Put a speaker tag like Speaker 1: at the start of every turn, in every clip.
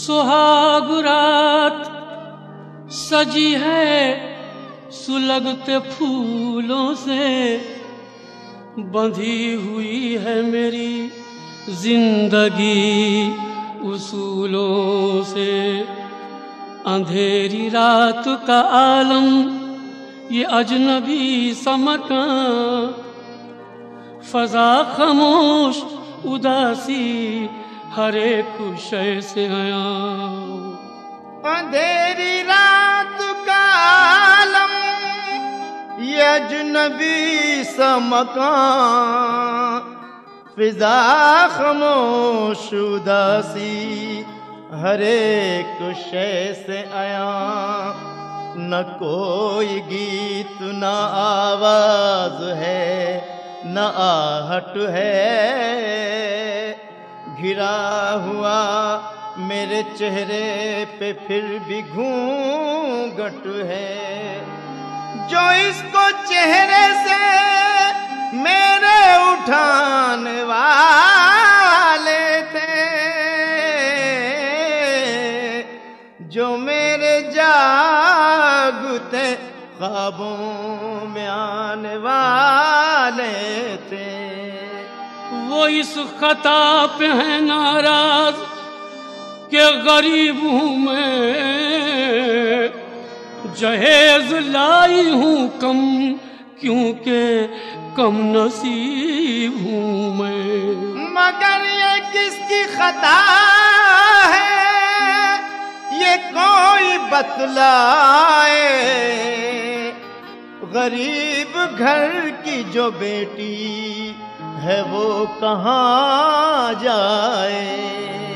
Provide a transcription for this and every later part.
Speaker 1: सुहाग रात सजी है सुलगते फूलों से, बंधी हुई है मेरी जिंदगी उसूलों से। अंधेरी रात का आलम ये अजनबी सा मकान, फजा खामोश उदासी हर एक शय से आया।
Speaker 2: अंधेरी रात का आलम ये अजनबी सा मकान, फिजा खामोश उदासी हर एक शय से आया। न कोई गीत न आवाज है न आहट है, घिरा हुआ मेरे चेहरे पे फिर भी घूंघट है। जो इसको चेहरे से मेरे उठाने वाले थे, जो मेरे जागते ख्वाबों में आने वाले थे,
Speaker 1: वो इस खता पे है नाराज कि गरीब हूँ मैं, जहेज लाई हूँ कम क्योंकि कम नसीब हूँ मैं।
Speaker 2: मगर ये किसकी खता है ये कोई बतलाए, गरीब घर की जो बेटी है वो कहाँ जाए।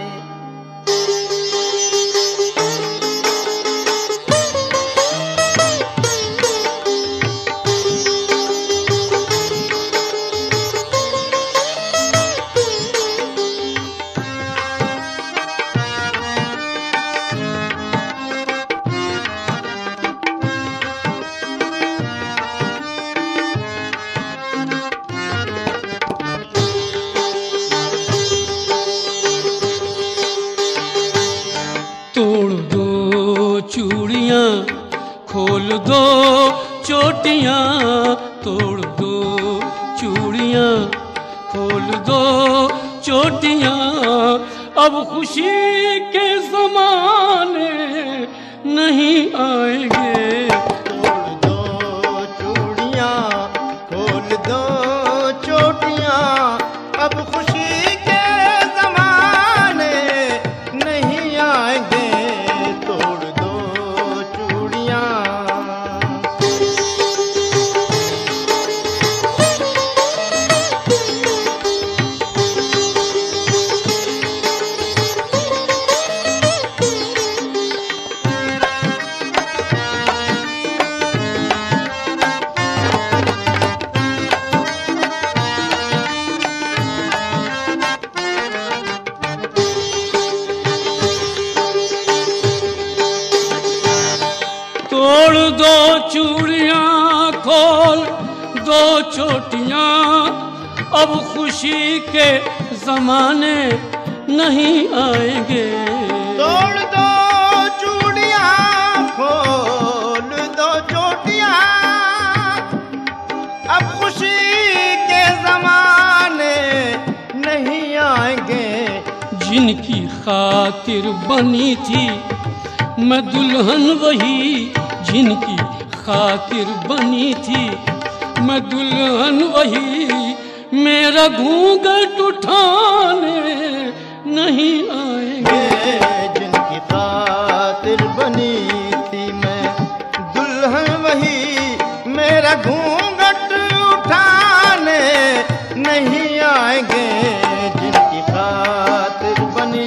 Speaker 1: तोड़ दो चूड़ियाँ खोल दो चोटियाँ, तोड़ दो चूड़ियाँ खोल दो चोटियाँ, अब खुशी के ज़माने नहीं आएंगे।
Speaker 2: तोड़ दो चूड़ियाँ खोल दो चोटियाँ, अब खुशी के ज़माने नहीं आएंगे।
Speaker 1: तोड़ दो चूड़ियाँ खोल दो चोटियाँ, अब खुशी के ज़माने नहीं आएंगे।
Speaker 2: तोड़ दो चूड़ियाँ खोल दो चोटियाँ, अब खुशी के ज़माने नहीं आएंगे।
Speaker 1: जिनकी खातिर बनी थी मैं दुल्हन वही, जिनकी खातिर बनी थी मैं दुल्हन वही, मेरा घूंघट उठाने नहीं आएंगे।
Speaker 2: जिनकी खातिर बनी थी मैं दुल्हन वही, मेरा घूंघट उठाने नहीं आएंगे। जिनकी खातिर बनी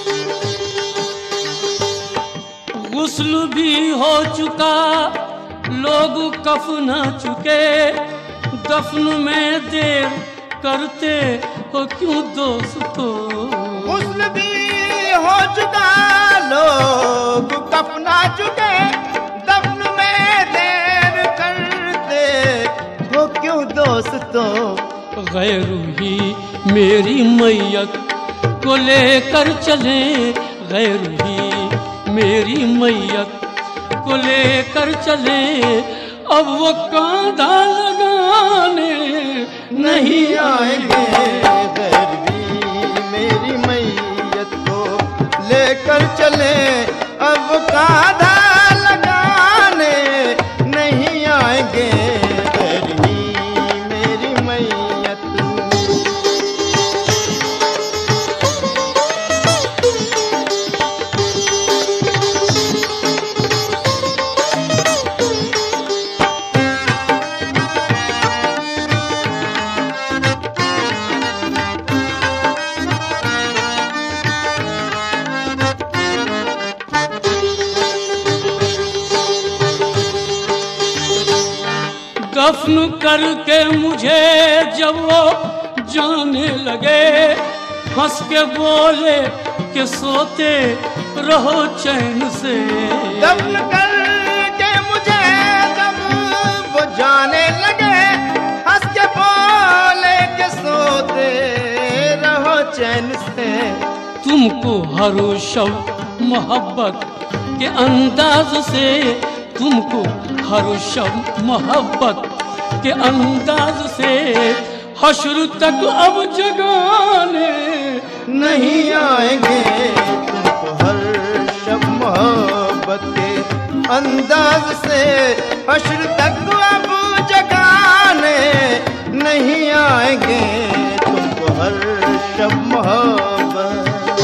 Speaker 1: गुस्ल भी हो चुका लोग कफना चुके, दफन में देर करते हो क्यों दोस्तों।
Speaker 2: हुस्न भी हो चुका, लोग कफना चुके, दफन में देर करते हो क्यों दोस्तों।
Speaker 1: गैरू ही मेरी मैयत को लेकर चले, गैरू ही मेरी मैयत को लेकर चले, अब वो कांधा लगाने नहीं आएंगे।
Speaker 2: गैर भी मेरी मैयत को लेकर चले, अब कांधा लगाने नहीं आएंगे। गैर भी मेरी मैयत।
Speaker 1: दफन करके मुझे जब वो जाने लगे, हंस के बोले कि सोते रहो चैन से।
Speaker 2: दफन करके मुझे जब वो जाने लगे, हंस के बोले कि सोते रहो चैन से।
Speaker 1: तुमको हर शब मोहब्बत के अंदाज से, तुमको हर शब मोहब्बत के अंदाज से, हश्र तक अब जगाने नहीं आएंगे।
Speaker 2: तुमको हर शब मोहब्बत के अंदाज से, हश्र तक अब जगाने नहीं आएंगे। तुमको हर शब मोहब्बत।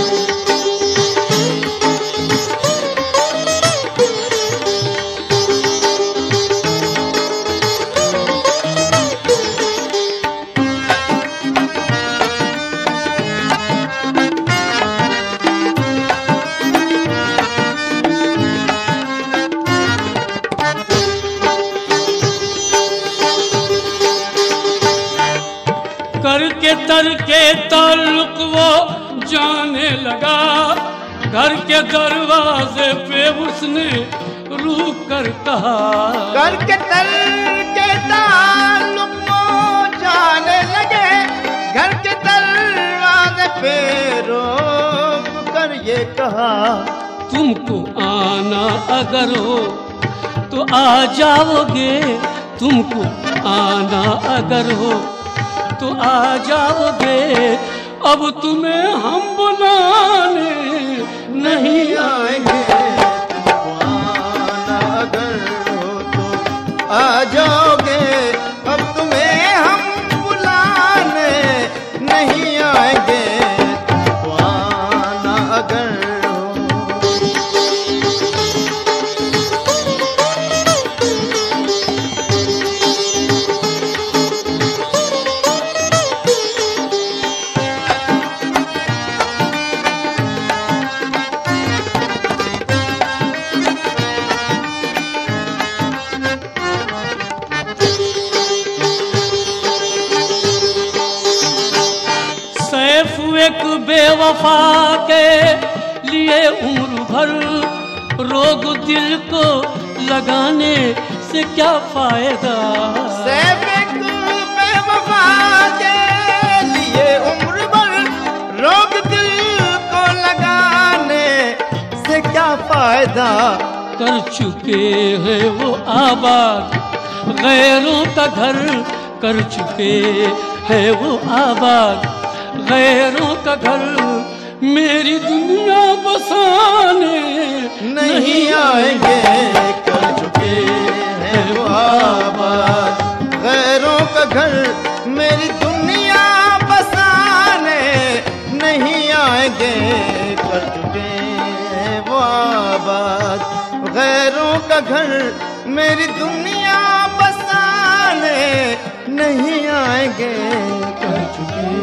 Speaker 1: करके तर के ताल्लुक वो जाने लगा, घर के दरवाजे पे उसने रुक कर कहा।
Speaker 2: घर के तर के ताल्लुक वो जाने लगे, घर के दरवाजे पे रोक कर ये कहा।
Speaker 1: तुमको आना अगर हो तो आ जाओगे, तुमको आना अगर हो तो आ जाओगे, अब तुम्हें हम बुलाने नहीं आएंगे।
Speaker 2: तुमको आना अगर हो तो आ जाओगे, अब तुम्हें हम बुलाने नहीं आएंगे। तुमको आना अगर
Speaker 1: एक बेवफा के लिए उम्र भर रोग दिल को लगाने से क्या फायदा।
Speaker 2: सिर्फ एक बेवफा के लिए उम्र भर रोग दिल को लगाने से क्या फायदा।
Speaker 1: कर चुके हैं वो आबाद गैरों का घर, कर चुके हैं वो आबाद गैरों का घर, मेरी दुनिया बसाने
Speaker 2: नहीं आएंगे। कर चुके हैं वो आबाद गैरों का घर, मेरी दुनिया बसाने नहीं आएंगे। कर चुके हैं वो आबाद गैरों का घर, मेरी दुनिया बसाने नहीं आएंगे। कर चुके